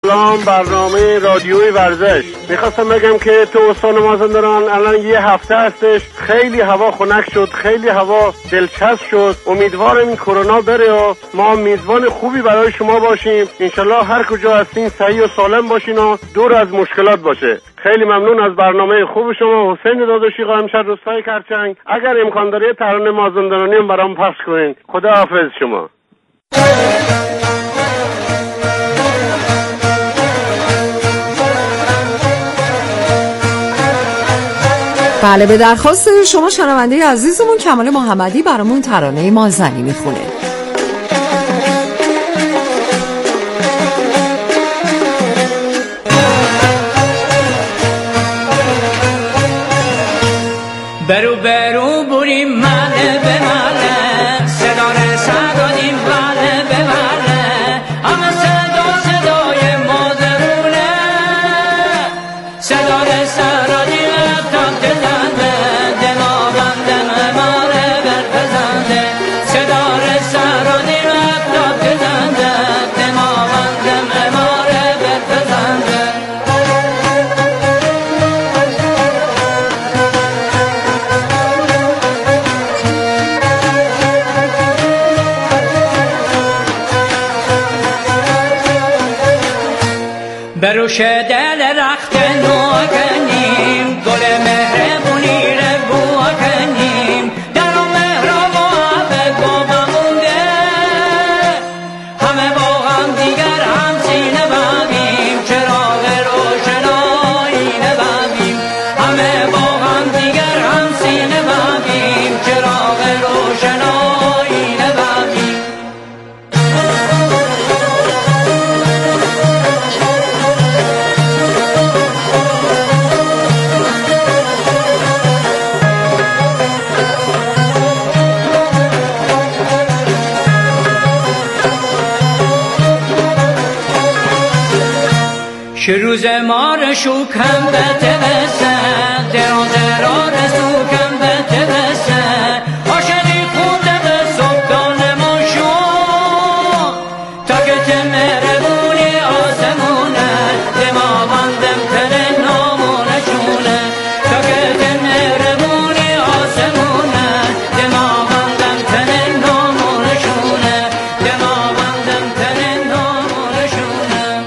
سلام، برنامه رادیوی ورزش. میخواستم بگم که تو استان مازندران الان یه هفته هستش خیلی هوا خنک شد، خیلی هوا دلچسب شد. امیدوارم این کرونا بره و ما میزبان خوبی برای شما باشیم. انشالله هر کجا هستین صحیح و سالم باشین و دور از مشکلات باشه. خیلی ممنون از برنامه خوب شما. حسین داداشی، قائمشهر روستای کرچنگ. اگر امکان داره ترانه مازندرانی هم برام پخش کنین. خدا حافظ شما. بله، به درخواست شما شنونده عزیزمون کمال محمدی برامون ترانه مازنی میخونه. برو برو بریم مله به مله، صدا رسانیم مله به مله، همه صدای مادرونه، صدا رسانیم تاک زنده، دماغندم ماره برپزنده، صدا رسانیم تاک زنده، دماغندم ماره برپزنده. بروش دل رخت نو کنیم، گل مهربونی رو کنیم، در و مهرب و همه گوبمونده، همه با هم دیگر هم سینه بمیم، چراغ روشنایی نبمیم، همه با هم دیگر هم سینه بمیم، چراغ روشنایی نبمیم. روز ما رو شوکم به تبسه، دران دران سوکم به تبسه، آشنی خونده به صبحگان ما شو، تا که تمربونی آسمونه، دماغندم تن نامونشونه، تا که تمربونی آسمونه، دماغندم تن نامونشونه، دماغندم تن نامونشونه.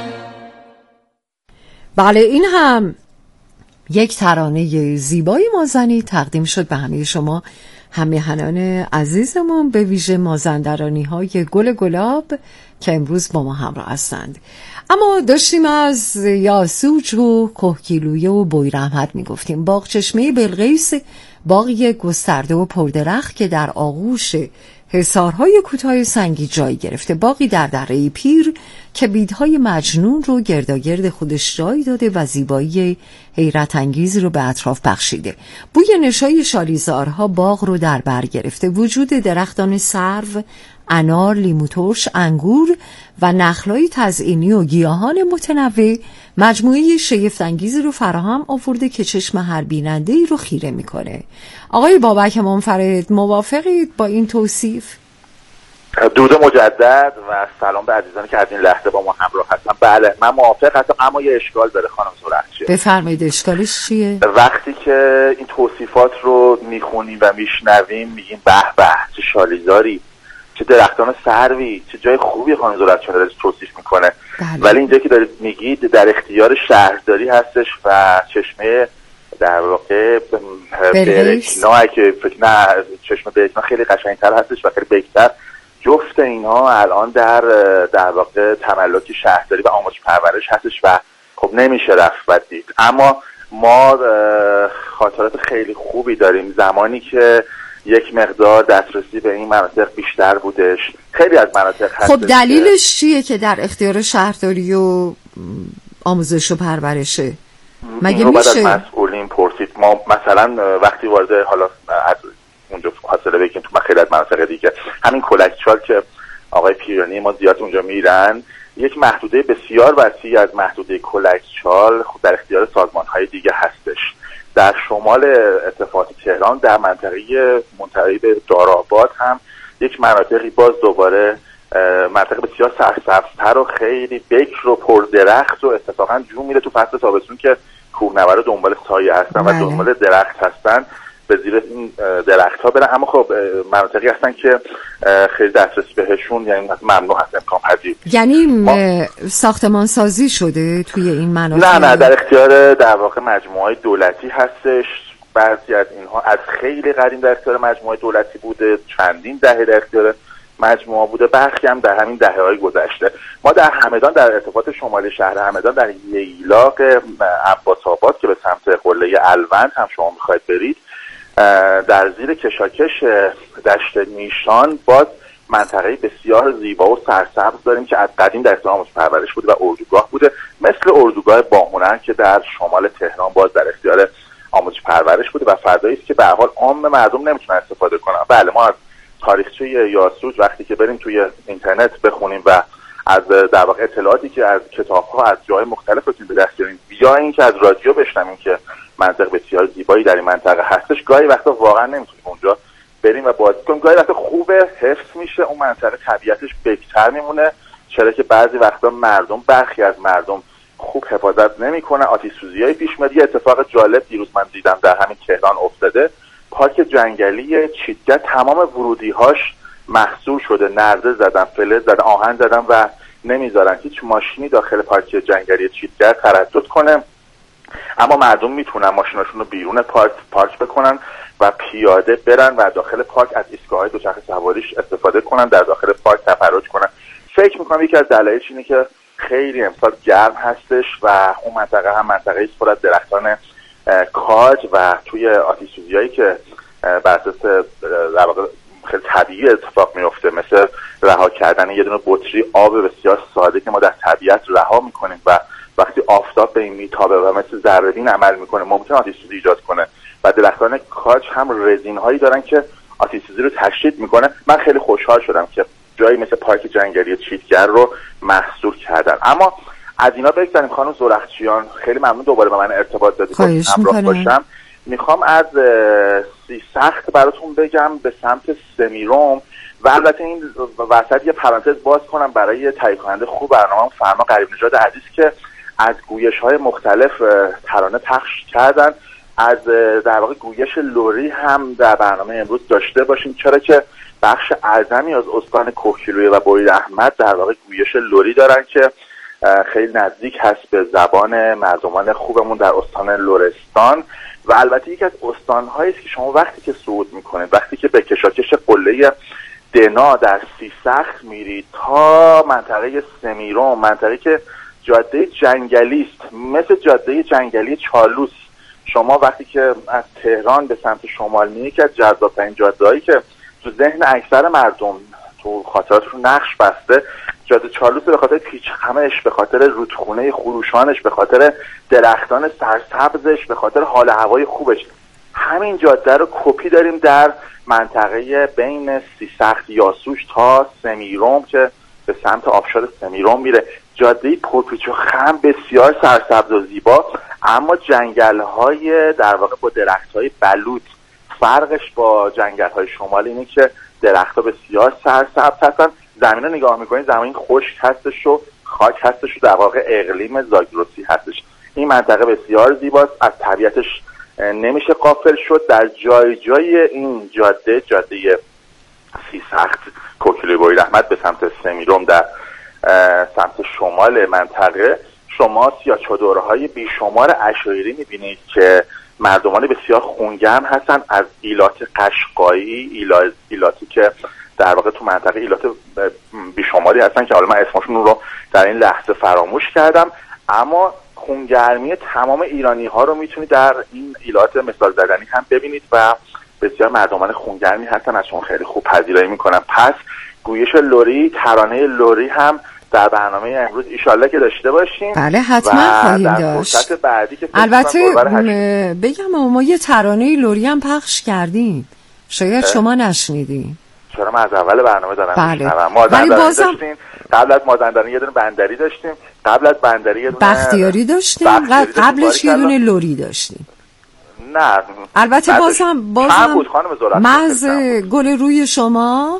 بله، این هم یک ترانه زیبای مازنی تقدیم شد به همه شما همیهنان عزیزمون، به ویژه مازندرانی های گل گلاب که امروز با ما همراه هستند. اما داشتیم از یاسوج و کهگیلویه و بویرحمت میگفتیم. باغ چشمه بلقیس باغی گسترده و پردرخت که در آغوش حصارهای کوتاه سنگی جای گرفته، باغی در دره پیر که بیدهای مجنون رو گرداگرد خودش جای داده و زیبایی حیرت انگیزی رو به اطراف بخشیده. بوی نشای شالیزارها باغ رو در بر گرفته. وجود درختان سرو، انار، لیمو ترش، انگور و نخلای تزئینی و گیاهان متنوع مجموعه شگفت انگیزی رو فراهم آورده که چشم هر بیننده‌ای رو خیره میکنه. آقای بابک منفرد، موافقید با این توصیف؟ درود مجدد و سلام به عزیزانی که از این لحظه با ما همراه هستن. بله، من موافق هستم، اما یه اشکال داره خانم زرخشی. بفرمایید، اشکالش چیه؟ وقتی که این توصیفات رو میخونیم و میشنویم میگیم به به چه شالیزاری، چه درختان سروی، چه جای خوبی خانم زرخشی داره توصیف میکنه. ولی اینجا که دارید میگید در اختیار شهرداری هستش و چشمه در واقع برکنا که نه چشمه برکنا خیلی قشنگتر هستش و خیلی بهتر. جفت اینها الان در واقع تملک شهرداری و آموزش پرورش هستش و خب نمیشه رفت و دید. اما ما خاطرات خیلی خوبی داریم زمانی که یک مقدار دسترسی به این مناطق بیشتر بودش. خیلی از مناطق هستش. خب دلیلش چیه که در اختیار شهرداری و آموزش و پرورشه؟ مگه میشه؟ بعد از مسئولین پرسید. ما مثلا وقتی وارد حالا از اونجا حاصله بگیم تو خیلی از مناطق دیگه همین کلکچال که آقای پیرانی ما زیاد اونجا میرن، یک محدوده بسیار وسیع از محدوده کلکچال خود در اختیار سازمان‌های دیگه هستش. در شمال ارتفاعات تهران در منطقه منتهی به دارآباد هم یک مناطقی باز دوباره منطقه بسیار سرسبزتر و خیلی بکر و پردرخت و اتفاقا جو میره تو فصل تابستون که کوهنورد دنبال سایه هستن و دنبال درخت هستن به زیر این درخت ها برن. اما خب مناطقی هستن که خیلی دسترسی بهشون یعنی ممنوع هست، امکان پذیر. یعنی ساختمان سازی شده توی این مناطق؟ نه در اختیار در واقع مجموعه دولتی هستش. بعضی از اینها از خیلی قدیم در اختیار مجموعه دولتی بوده، چندین دهه در اختیار مجموعه بوده، برخی هم در همین دهه‌های گذشته. ما در همدان، در ارتفاعات شمالی شهر همدان، در ییلاق عباس‌آباد که به سمت قله الوند هم شما می‌خواید برید، در زیر کشاکش دشت نیشان باز منطقه بسیار زیبا و سرسبز داریم که از قدیم در اختیار آموزش پرورش بوده و اردوگاه بوده، مثل اردوگاه باهنر که در شمال تهران باز در اختیار آموزش پرورش بوده و فضایی است که به هر حال عام مردم نمیتونن استفاده کنن. بله، ما از تاریخچه یاسوج وقتی که بریم توی اینترنت بخونیم و از در واقع اطلاعاتی که از کتاب‌ها از جای مختلف بتونیم به دست بیاریم یا اینکه از رادیو بشنویم که منطقه بسیار زیبایی در این منطقه هستش، گاهی وقتا واقعا نمیتونیم اونجا بریم و بازی کنیم. گاهی وقتا خوبه، حفظ میشه، اون منطقه طبیعتش بهتر میمونه، چرا که بعضی وقتا برخی از مردم خوب حفاظت نمیکنن، آتش سوزی‌های پیش میاد. یه اتفاق جالب دیروز من دیدم در همین تهران افتاده. پارک جنگلی چیتگر تمام ورودی‌هاش محصور شده، نرده زدن، فلز زدن، آهن زدن و نمیذارن هیچ ماشینی داخل پارک جنگلی چیتگر تردد کنه. اما مردم میتونن ماشیناشون رو بیرون پارک بکنن و پیاده برن و داخل پارک از ایستگاه‌های دوچرخه سواریش استفاده کنن، در داخل پارک تفرج کنن. فکر میکنم یکی از دلایلش اینه که خیلی امسال گرم هستش و اون منطقه هم منطقه است پر از درختان کاج و توی آتش سوزی‌هایی که بر اساس در واقع خیلی طبیعی اتفاق میفته، مثل رها کردن یه دونه بطری آب بسیار ساده که ما در طبیعت رها میکنیم و وقتی آفتاب به این میتابه و مثل ذره‌بین عمل میکنه ممکن آتش سوزی ایجاد کنه و درختان کاج هم رزین هایی دارن که آتش سوزی رو تشدید میکنه. من خیلی خوشحال شدم که جایی مثل پارک جنگلی چیتگر رو محصور کردن. اما از اینا بگذاریم خانم زرخچیان، خیلی ممنون دوباره به من ارتباط دادید تا همراه باشم. میخوام از سیسخت براتون بگم به سمت سمیروم و البته این وسط یه پرانتز باز کنم برای تهیه کننده خوب برنامه فرما غریب نژاد عزیز که از گویش‌های مختلف ترانه پخش کردن. از در واقع گویش لری هم در برنامه امروز داشته باشیم، چرا که بخش اعظمی از استان کوهگیلویه و بوید احمد در واقع گویش لری دارن که خیلی نزدیک هست به زبان مردمان خوبمون در استان لرستان و البته یکی از استان‌هایی است که شما وقتی که صعود میکنید، وقتی که به کشاکش قله دنا در سیسخت میرید تا منطقه سمیروم، منطقه که جاده جنگلی است مثل جاده جنگلی چالوس، شما وقتی که از تهران به سمت شمال میرید که از جذاب‌ترین جاده‌هایی که تو ذهن اکثر مردم تو خاطراتشون نقش بسته، جاده چالوس به خاطر پیچ‌خمش، به خاطر رودخونه خروشانش، به خاطر درختان سرسبزش، به خاطر حال هوای خوبش. همین جاده رو کپی داریم در منطقه بین سیسخت یاسوج تا سمیروم که به سمت آبشار سمیروم میره. جاده پرپیچ و خم بسیار سرسبز و زیبا، اما جنگل‌های در واقع با درخت‌های بلوط. فرقش با جنگل‌های شمالی اینه که درخت‌ها بسیار سرسبز هستن. زمین رو نگاه می‌کنید زمین خشک هستش و خاک هستش و در واقع اقلیم زاگرسی هستش. این منطقه بسیار زیباست، از طبیعتش نمیشه غافل شد. در جای جای این جاده سیسخت کوهگیلویه بوید احمد به سمت سمیروم در سمت شمال منطقه شما سیاه‌چادرهای بیشمار عشایری میبینید که مردمان بسیار خونگرم هستن، از ایلات قشقایی، ایلاتی که در واقع تو منطقه ایلات بیشماری هستن که حالا من اسمشون رو در این لحظه فراموش کردم، اما خونگرمی تمام ایرانی ها رو میتونید در این ایلات مثال زدنی هم ببینید و بسیار مردمان خونگرمی هستن، از شما خیلی خوب پذیرایی میکنن. پس گویش لری، ترانه لری هم در برنامه امروز ایشالله که داشته باشیم. بله حتما خواهیم داشت. بعدی که البته بگم ما یه ترانه لری هم پخش کردیم، شاید شما نشنیدین. چرا؟ من از اول برنامه دارم بله. مازندرانی داشتیم، قبل از مازندرانی یه دونه بندری داشتیم، قبل از بندری یه دونه بختیاری داشتیم، قبلش یه دونه لری داشتیم. نه البته بازم بود خانم زرخ، محض گل روی شما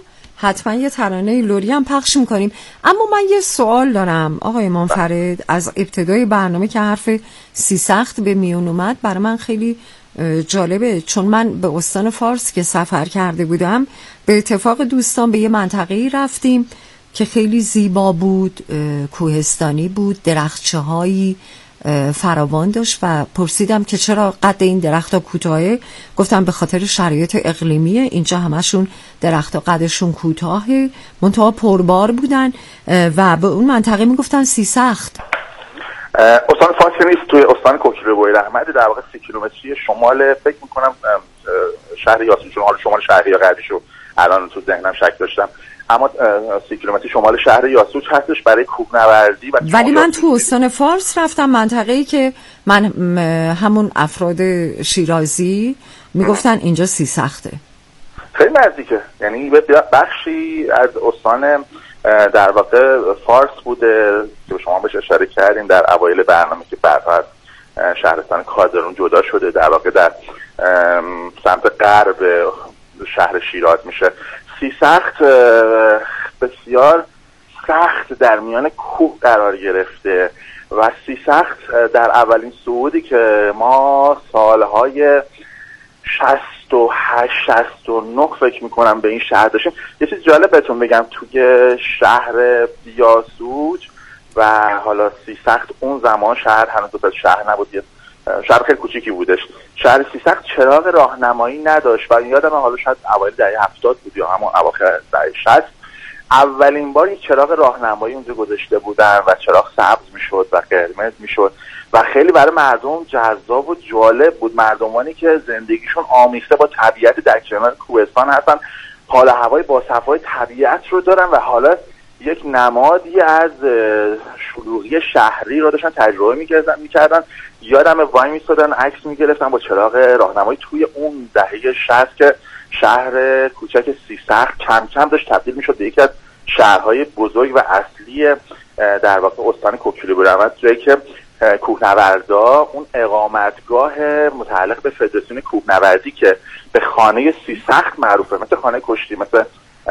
حتما یه ترانه لری هم پخش میکنیم. اما من یه سوال دارم آقای منفرد. از ابتدای برنامه که حرف سیسخت به میون اومد برای من خیلی جالبه، چون من به استان فارس که سفر کرده بودم به اتفاق دوستان به یه منطقه‌ای رفتیم که خیلی زیبا بود، کوهستانی بود، درختچه‌هایی فراوان داشت و پرسیدم که چرا قد این درخت‌ها کوتاهه. گفتم به خاطر شرایط اقلیمیه، اینجا همشون درخت‌ها قدشون کوتاهه، منتها پربار بودن و به اون منطقه میگفتن سیسخت. استان فارس نیست، توی استان کوکیلوی بویراحمد، در واقع 30 کیلومتری شمال، فکر می‌کنم شهر یاسو، چون حالا شمال شهری یا غربیشو الان تو ذهنم شک داشتم، اما 30 کیلومتری شمال شهر یاسوج هستش برای کوهنوردی. ولی من تو استان فارس رفتم، منطقه‌ای که من همون افراد شیرازی میگفتن اینجا سیسخته. خیلی نزدیکه، یعنی بخشی از استان در واقع فارس بوده که شما بهش اشاره کردیم در اوایل برنامه که بعدها از شهرستان کازرون جدا شده، در واقع در سمت غرب شهر شیراز میشه. سیسخت بسیار سخت در میان کوه قرار گرفته و سیسخت در اولین صعودی که ما سالهای 68 69 فکر میکنم به این شهر داشتیم. یه چیز جالب بهتون بگم، توی شهر یاسوج و حالا سیسخت اون زمان شهر هنوز دو تا شهر نبود، شهر خیلی کوچیکی بودش. شهر سیسخت چراغ راهنمایی نداشت و یادم حالا شاید اوایل دهه 70 بود یا همون اواخر دهه 60 اولین بار یک چراغ راهنمایی اونجا گذاشته بودن و چراغ سبز میشد و قرمز میشد و خیلی برای مردم جذاب و جالب بود. مردمانی که زندگیشون آمیخته با طبیعت در کنار کوهستان هستن، حال هوای باصفای طبیعت رو دارن و حالا یک نمادی از شلوغی شهری رو داشتن تجربه میکردن. یادم وای میستادن عکس میگرفتن با چراغ راهنمایی توی اون دهه 60 که شهر کوچک سیسخت کم کم داشت تبدیل میشد به یکی از شهرهای بزرگ و اصلی در واقع استان کوکیلوی بویراحمد، جایی که کوهنوردا اون اقامتگاه متعلق به فدراسیون کوهنوردی که به خانه سیسخت معروفه، مثل خانه کشتی، مثل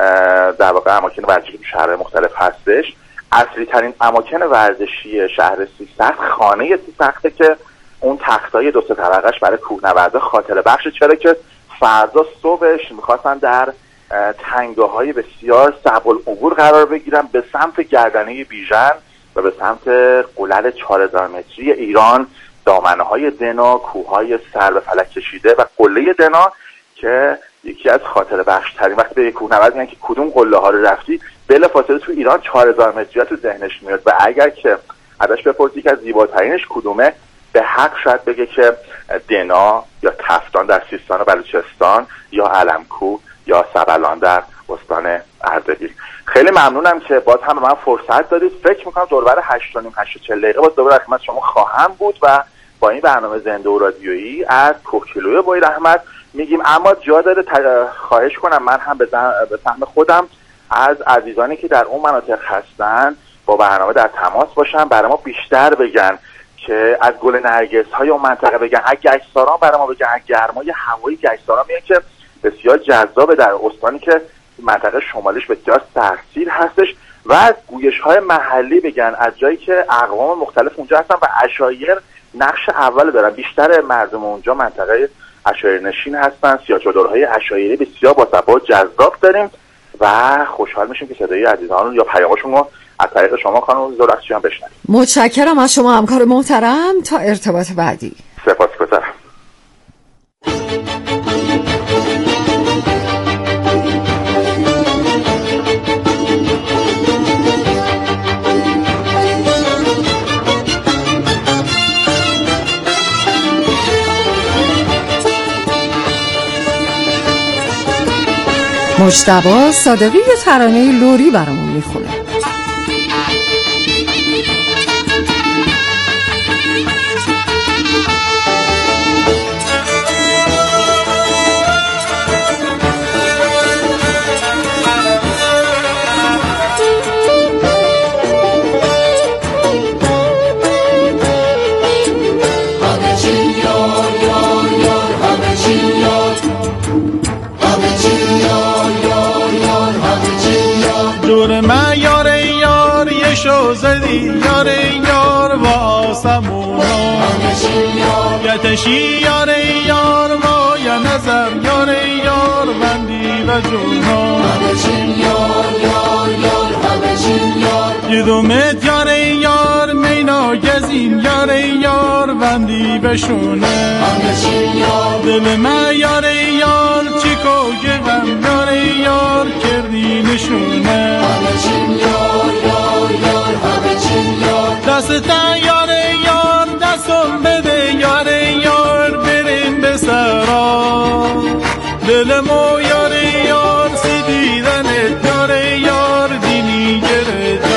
در واقع اماکن ورزشی تو شهرهای مختلف هستش، اصلی ترین اماکن ورزشی شهر سیسخت خانه سیسخته که اون تختای 2 طبقه‌اش برای کوهنوردا خاطره بخشه، چرا که فردا صبحش میخواستن در تنگه‌های بسیار صعب العبور قرار بگیرن به سمت گردنه بیژن و به سمت قلل 4000 متری ایران، دامنه‌های دنا، کوههای سر به فلک کشیده و قله دنا که یکی از خاطره بخش ترین. وقتی به یک کوهنورد میگن که کدوم قله ها رو رفتی، بلافاصله تو ایران 4000 متری تو ذهنش میاد و اگر که ازش بپرسی که از زیباترینش کدومه، به حق شاید بگه که دنا یا تفتان در سیستان و بلوچستان یا علمکو یا سبلان در استان اردبیل. خیلی ممنونم که باز هم به من فرصت دادید. فکر میکنم دوربر 8:40 دقیقه باز دوباره خدمت شما خواهم بود و با این برنامه زنده و رادیویی از کوکیلوی بویراحمد میگیم. اما جا داره خواهش کنم من هم به سهم خودم از عزیزانی که در اون مناطق هستن با برنامه در تماس باشن، برای ما بیشتر بگن که از گل نرگس های اون منطقه بگن، از گچساران برای ما بگن، از گرمای هوایی گچساران میگن که بسیار جذابه در استانی که منطقه شمالیش بسیار سردسیر هستش، و از گویش های محلی بگن، از جایی که اقوام مختلف اونجا هستن و عشایر نقش اول دارن. بیشتر مردم اونجا منطقه عشایر نشین هستن، سیاه‌چادرهای عشایری بسیار باصفا و جذاب داریم و خوشحال میشیم که صدای عزیزان یا پیامشون رو از طریق شما خانم زورخشیان بشنویم. متشکرم از شما همکار محترم، تا ارتباط بعدی. سپاسگزارم. مجتبی صادقی یه ترانه لری برامون میخونه. همه چی آسمونا گتشی یار یار ما یا نظر یار یار بندی و جونا یدومت یار یار مینا گزین یار یار بندی بشونه دل من یار یار چیکو گم یار یار کردی نشونه دستتن یار یار دستم بده یار یار بریم به سرا دل مو یار یار سیدیدنت یار یار دینی گره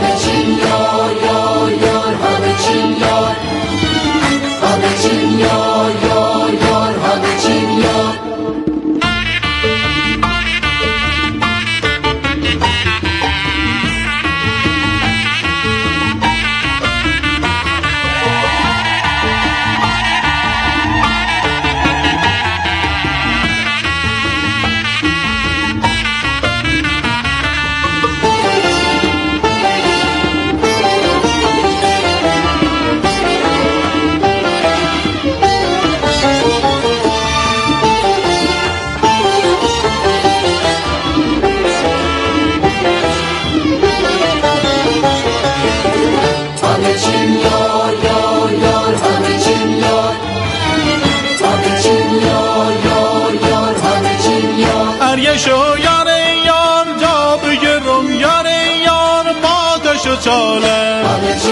چاله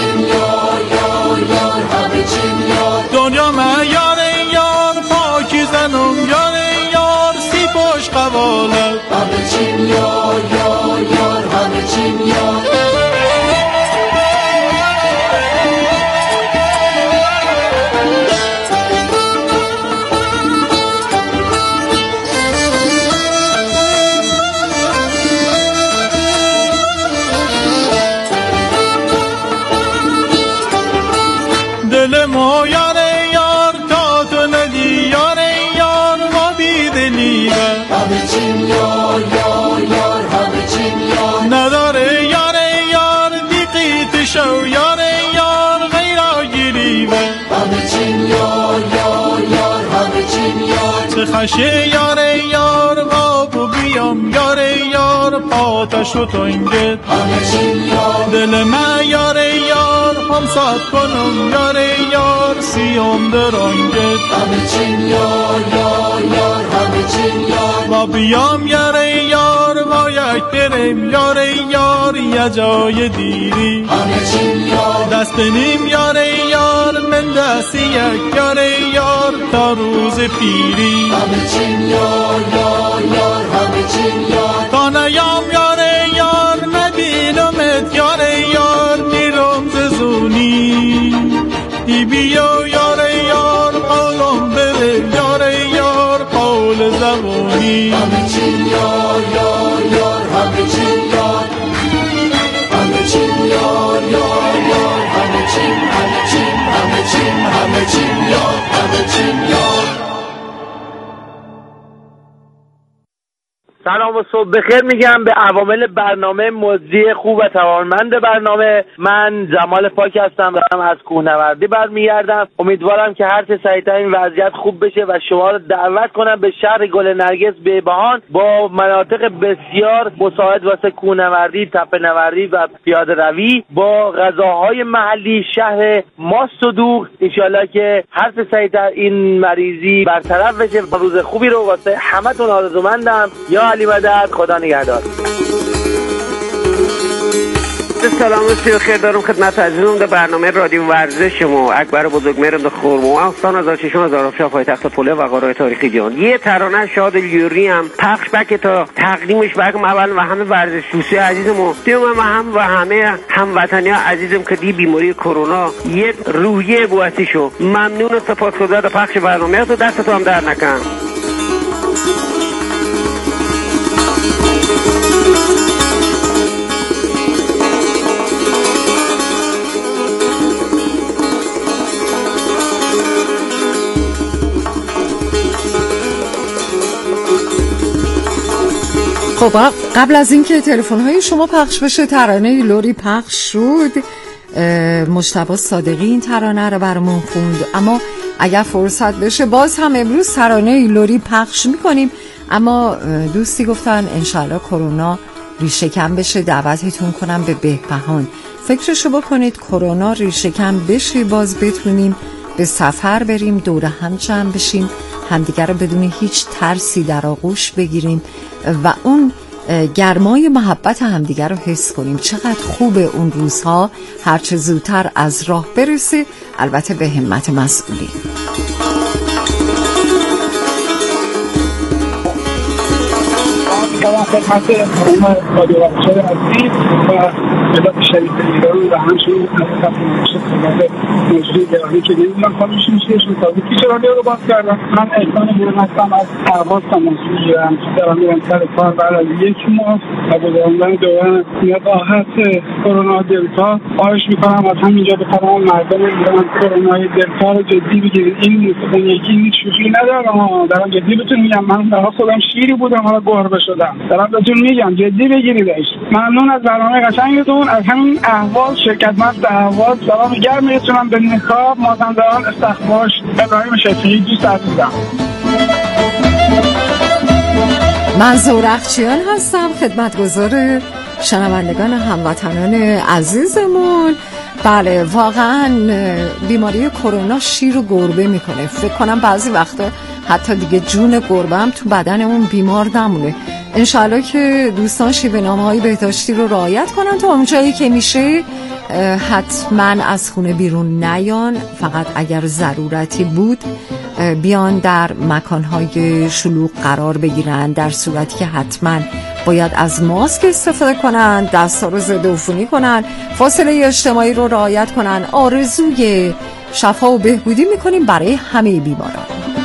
دنیا من یار یار پاکی زنم یار یار سی پشت قواله همه چین یار یار یار همه چین یار نداره یار یار دیقیت شو یار یار غیرا گیریوه همه چین یار یار یار همه چین یار چه خشه یار یار آبو بیام یار یار پاتش و تنگت همه چین یار دل من یار یار هم سات کنم یار یار سیم درنگت همه چین یار یار یار همه چین یار ما بیام یار یار با یک بریم یار یار یه جای دیری همه چین یار دست نیم یار یار من دستی یک یار یار تا روز پیری همه چین یار یار یار همه چین یار تا نیام یار یار نبینمت یار یار میرم ززونی ای بیا یار یار قولم بده یار یار قول زبونی همه چین یار یار یار همه چین یار همه چین یار یار یار همه چین همه چین همه چین همه چین یار همه چین یار. سلام و صبح بخیر میگم به عوامل برنامه مجری خوب و توانمند برنامه. من جمال پاک هستم و هم از کوهنوردی برمیگردم. امیدوارم که هر چه سریعتر این وضعیت خوب بشه و شما رو دعوت کنم به شهر گل نرگس بیبهان با مناطق بسیار مساعد واسه کوهنوردی، تپه‌نوردی و پیاده روی با غذاهای محلی شهر ماست و دوغ. انشالله که هر چه سریعتر این مریضی برطرف بشه و روز خوبی رو واسه همتون آرزومندم. یا علی مدد، خدا نگهدار. سلام و خیر دارم خدمت عزیزان در برنامه رادیو ورزش ما. اکبر بزرگمهر خرمو استان از چشم از آرافشا پایتخت پله و قاره تاریخی جهان. یه ترانه شاد یوری هم پخش بک تا تقدیمش بگم اول و همه ورزش دوستی عزیزمو دیوم هم و همه هموطنی عزیزم که دی بیماری کرونا یه روحیه بوسی شو. ممنون و سپاسگزار پخش برنامه تو. دستتو هم در نکن. خب قبل از اینکه تلفن‌های شما پخش بشه ترانه لوری پخش شد مجتبی صادقی این ترانه رو برامون خوند. اما اگر فرصت بشه باز هم امروز ترانه لوری پخش میکنیم، اما دوستی گفتن انشالله کرونا ریشه کم بشه، دعوتتون کنم به بهبهان. فکرشو بکنید کرونا ریشه کم بشه، باز بتونیم به سفر بریم، دور هم جمع بشیم، همدیگر رو بدون هیچ ترسی در آغوش بگیریم و اون گرمای محبت همدیگر رو حس کنیم. چقدر خوبه اون روزها هرچه زودتر از راه برسه، البته به همت مسئولین. سلام خدمت رادیو ورزش عزیز و ملت شریف ایران و همچنین خدمت موجودی گرامی که نمیدونم کاملش میشه تازه پیش رادیو رو باز کردم. من احسان بیرون هستم، از پرواز تماس میگیرم، دارم میرم سر کار بعد از 1 ماه و گذراندن دوران نقاهت کرونا دلتا. خواهش میکنم از همینجا به تمام مردم ایران کرونای دلتا رو جدی بگیرید. این یکی شوخی ندارم، دارم جدی بهتون میگم. من در خودم شیری بودم، حالا گربه شدم. دارم بهتون میگم جدی بگیریدش. ممنون از برنامه قشنگتون. از همین احوال شرکتمند احوال سلام گرم میرسونم به نکاب مازندران استخباش ابراهیم شفیعی دوست عزیزم. من زورخچیان هستم، خدمتگزار شنوندگان هموطنان عزیزمون. بله واقعا بیماری کرونا شیر و گربه میکنه. فکر کنم بعضی وقتا حتی دیگه جون گربه هم تو بدن اون بیمار نمونه. انشالله که دوستان شیوه‌نامه‌های بهداشتی رو رعایت کنن، تا اونجایی که میشه حتما از خونه بیرون نیان، فقط اگر ضرورتی بود بیان در مکانهای شلوغ قرار بگیرن، در صورتی که حتما باید از ماسک استفاده کنن، دستا رو ضد عفونی کنن، فاصله اجتماعی رو رعایت کنن. آرزوی شفا و بهبودی میکنیم برای همه بیماران.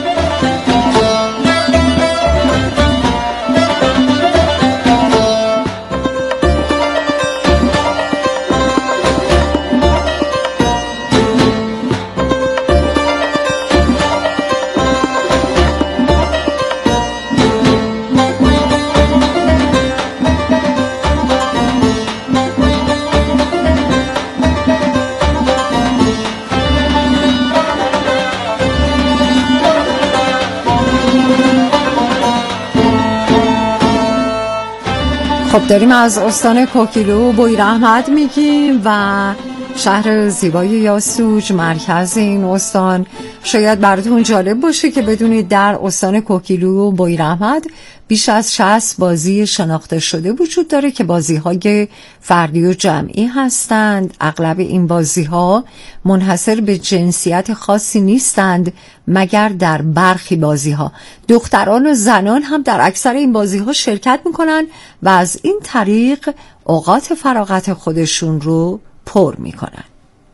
خب داریم از استان کوکیلو بویراحمد میگیم و شهر زیبای یاسوج، مرکز این استان. شاید براتون جالب باشه که بدونید در استان کوکیلو بویراحمد بیش از 60 بازی شناخته شده وجود داره که بازی‌های فردی و جمعی هستند. اغلب این بازی‌ها منحصر به جنسیت خاصی نیستند مگر در برخی بازی‌ها دختران و زنان هم در اکثر این بازی‌ها شرکت می‌کنن و از این طریق اوقات فراغت خودشون رو پر می‌کنن.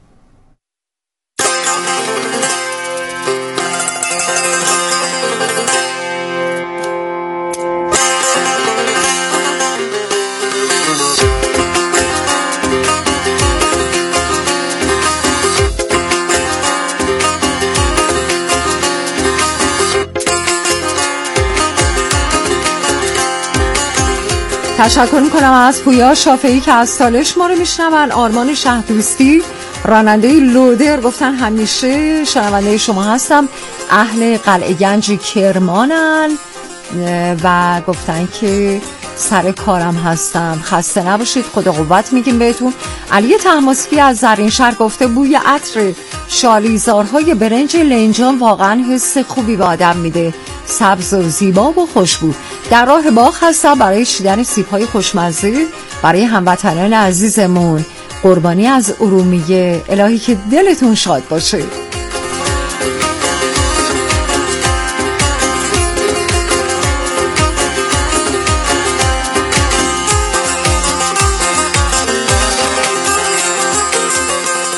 تشکر میکنم از پویا شافعی که از تالش ما رو میشنون. آرمان شهدوستی راننده لودر گفتن همیشه شنونده شما هستم، اهل قلعه گنج کرمانن و گفتن که سر کارم هستم، خسته نباشید، خدا قوت میگیم بهتون. علی طهماسبی از زرین شهر گفته بوی عطر شالیزارهای برنج لنجان واقعا حس خوبی به آدم میده، سبز و زیبا و خوشبو. در راه باغ هستم برای چیدن سیب‌های خوشمزه برای هموطنان عزیزمون. قربانی از ارومیه، الهی که دلتون شاد باشه.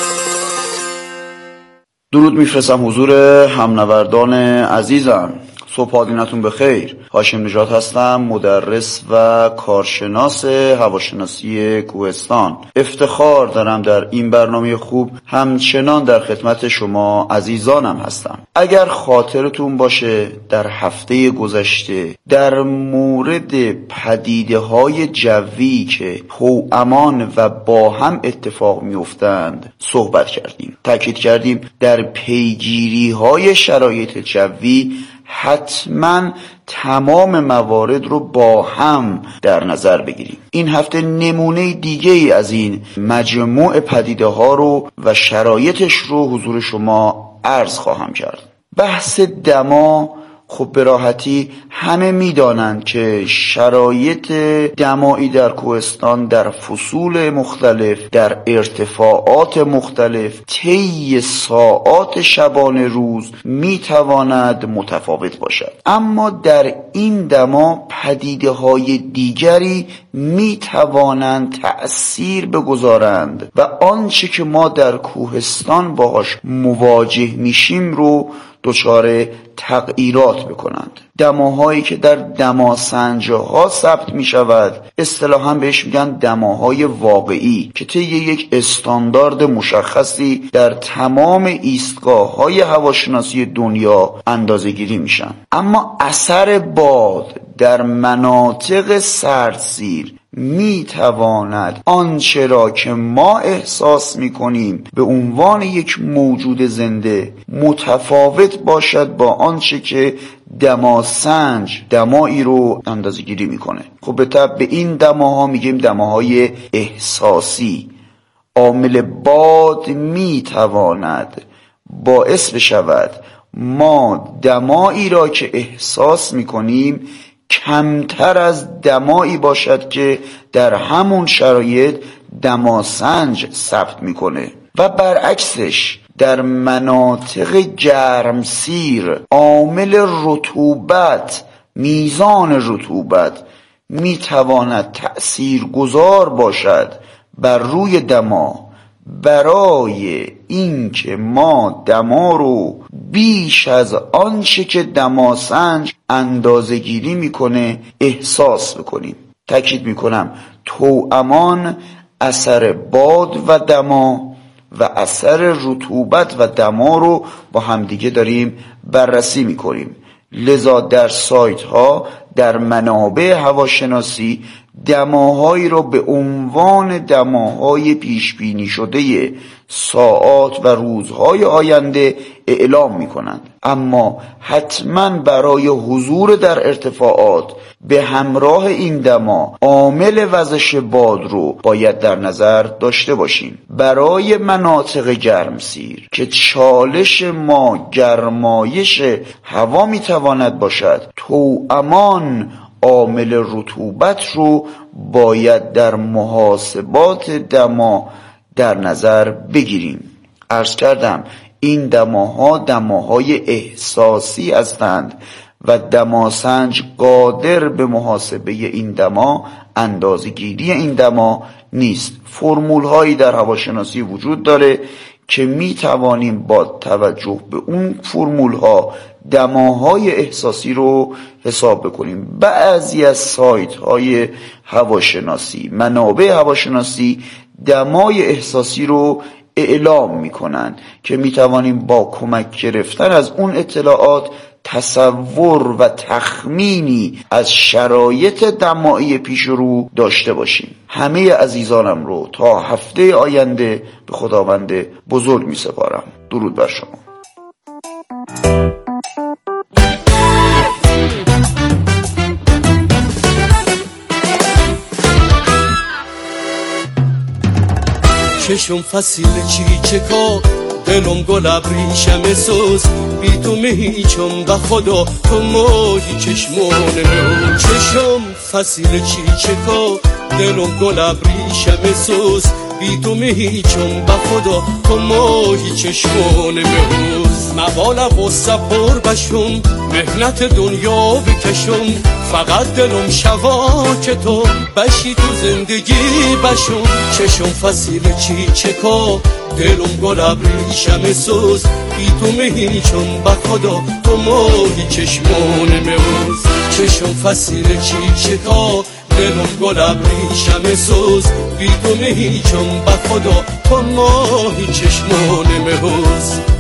درود میفرستم حضور همنوردان عزیزم. صبح دینتون بخیر. هاشم نژاد هستم، مدرس و کارشناس هواشناسی کوهستان. افتخار دارم در این برنامه خوب همچنان در خدمت شما عزیزانم هستم. اگر خاطرتون باشه در هفته گذشته در مورد پدیده‌های جوی که توامان و با هم اتفاق می‌افتند صحبت کردیم. تاکید کردیم در پیگیری‌های شرایط جوی حتما تمام موارد رو با هم در نظر بگیریم. این هفته نمونه دیگه ای از این مجموع پدیده ها رو و شرایطش رو حضور شما عرض خواهم کرد. بحث دما، خب به راحتی همه میدانند که شرایط دمایی در کوهستان در فصول مختلف، در ارتفاعات مختلف، طی ساعات شبانه روز میتواند متفاوت باشد. اما در این دما پدیده‌های دیگری میتوانند تأثیر بگذارند و آنچه که ما در کوهستان باهاش مواجه میشیم رو دچار تغییرات بکنند. دماهایی که در دماسنج‌ها ثبت می شود اصطلاحاً بهش میگن دماهای واقعی که طی یک استاندارد مشخصی در تمام ایستگاه‌های هواشناسی دنیا اندازه‌گیری میشن. اما اثر باد در مناطق سردسیر می تواند آنچه را که ما احساس می کنیم به عنوان یک موجود زنده متفاوت باشد با آنچه که دماسنج دمایی رو اندازه گیری می کنه. خب به طب به این دماها میگیم دماهای احساسی. عامل باد می تواند باعث بشود ما دمایی را که احساس می کنیم کمتر از دمایی باشد که در همون شرایط دماسنج ثبت میکنه و برعکسش در مناطق گرمسیر عامل رطوبت، میزان رطوبت میتواند تأثیرگذار باشد بر روی دما برای اینکه ما دما رو بیش از آنچه که دماسنج اندازه‌گیری میکنه احساس بکنیم. تاکید میکنم توامان اثر باد و دما و اثر رطوبت و دما رو با همدیگه داریم بررسی میکنیم. لذا در سایت ها در منابع هواشناسی دماهایی را به عنوان دماهای پیش بینی شده ساعات و روزهای آینده اعلام می کنند. اما حتما برای حضور در ارتفاعات به همراه این دما عامل وزش باد رو باید در نظر داشته باشیم. برای مناطق گرمسیر که چالش ما گرمایش هوا می تواند باشد توامان عامل رطوبت رو باید در محاسبات دما در نظر بگیریم. عرض کردم این دماها دماهای احساسی هستند و دماسنج قادر به محاسبه این دما، اندازه‌گیری این دما نیست. فرمول هایی در هواشناسی وجود داره که می توانیم با توجه به اون فرمول ها دماهای احساسی رو حساب بکنیم. بعضی از سایت های هواشناسی، منابع هواشناسی دمای احساسی رو اعلام می کنن که می توانیم با کمک گرفتن از اون اطلاعات تصور و تخمینی از شرایط دمایی پیش رو داشته باشیم. همه عزیزانم رو تا هفته آینده به خداوند بزرگ می سپارم. درود بر شما. چشم فصیل چیچکا دلم گل ابریشم سوز بی تو هیچم و خدا تو ماهی چشمانم. چشم فصیل چیچکا دلم گل ابریشم سوز بی تو هیچم و خدا تو ماهی چشمانم. مبالم و سپر بشم مهنت دنیا بکشم فقط دلم شوا که تو بشی تو زندگی بشم. چشم فصیل چیچکا دلم گل ابریشم سوز بی تو مهی چون با خدا تو ماهی چشمان موز چشم فسیر چیچه تا دلم گل ابریشم سوز بی تو مهی چون با خدا تو ماهی چشمان موز